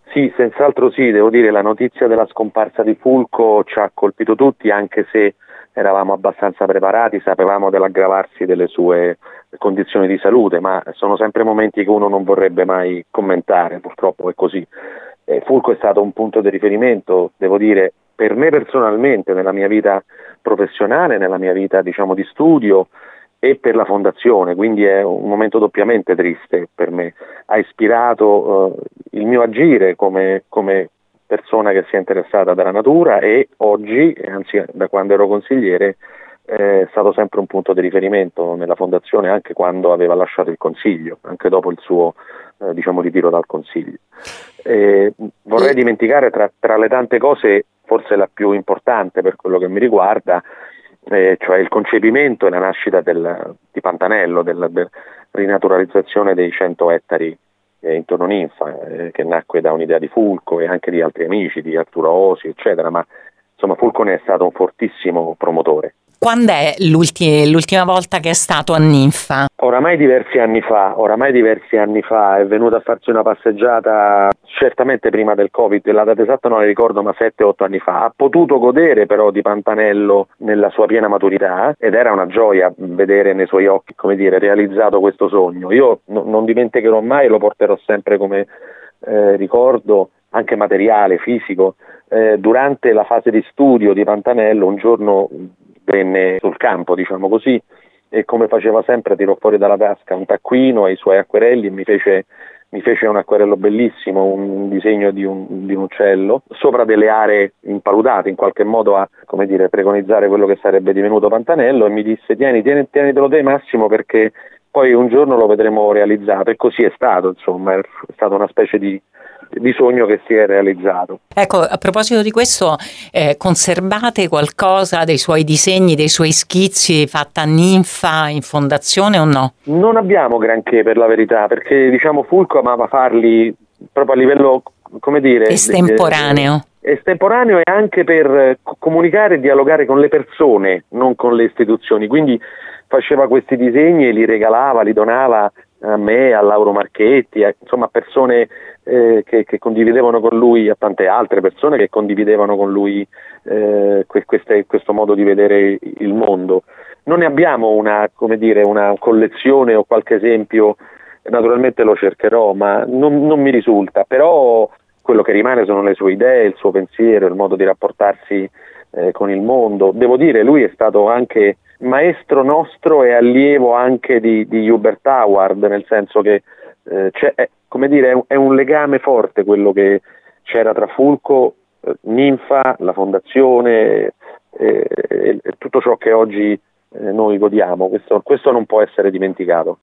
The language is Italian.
Sì, senz'altro sì, devo dire la notizia della scomparsa di Fulco ci ha colpito tutti, anche se eravamo abbastanza preparati, sapevamo dell'aggravarsi delle sue condizioni di salute, ma sono sempre momenti che uno non vorrebbe mai commentare, purtroppo è così. Fulco è stato un punto di riferimento, devo dire, per me personalmente, nella mia vita professionale, nella mia vita diciamo di studio e per la fondazione, quindi è un momento doppiamente triste per me. Ha ispirato il mio agire come persona che si è interessata della natura e oggi, anzi da quando ero consigliere, è stato sempre un punto di riferimento nella fondazione anche quando aveva lasciato il consiglio, anche dopo il suo diciamo ritiro dal consiglio. Vorrei dimenticare tra le tante cose forse la più importante per quello che mi riguarda, cioè il concepimento e la nascita di Pantanello, della rinaturalizzazione dei 100 ettari intorno a Ninfa, che nacque da un'idea di Fulco e anche di altri amici, di Arturo Osi, eccetera, ma insomma Fulco ne è stato un fortissimo promotore. Quando è l'ultima volta che è stato a Ninfa? Oramai diversi anni fa è venuto a farsi una passeggiata, certamente prima del Covid, la data esatta non la ricordo, ma 7-8 anni fa. Ha potuto godere però di Pantanello nella sua piena maturità ed era una gioia vedere nei suoi occhi, come dire, realizzato questo sogno. Io non dimenticherò mai, lo porterò sempre come ricordo, anche materiale, fisico. Durante la fase di studio di Pantanello un giorno venne sul campo, diciamo così, e come faceva sempre tirò fuori dalla tasca un taccuino e i suoi acquerelli e mi fece un acquerello bellissimo, un disegno di un uccello sopra delle aree impaludate, in qualche modo a, come dire, preconizzare quello che sarebbe divenuto Pantanello, e mi disse tienitelo te Massimo, perché poi un giorno lo vedremo realizzato, e così è stato, insomma, è stata una specie di sogno che si è realizzato. Ecco, a proposito di questo, conservate qualcosa dei suoi disegni, dei suoi schizzi fatta a Ninfa in fondazione o no? Non abbiamo granché, per la verità, perché diciamo Fulco amava farli proprio a livello, come dire, estemporaneo. Estemporaneo, e anche per comunicare e dialogare con le persone, non con le istituzioni. Quindi faceva questi disegni e li regalava, li donava a me, a Lauro Marchetti, insomma a persone che condividevano con lui, a tante altre persone che condividevano con lui questo modo di vedere il mondo. Non ne abbiamo una collezione o qualche esempio, naturalmente lo cercherò, ma non mi risulta, però quello che rimane sono le sue idee, il suo pensiero, il modo di rapportarsi con il mondo. Devo dire, lui è stato anche maestro nostro e allievo anche di Hubert Howard, nel senso che è un legame forte quello che c'era tra Fulco, Ninfa, la fondazione e tutto ciò che oggi noi godiamo. Questo non può essere dimenticato.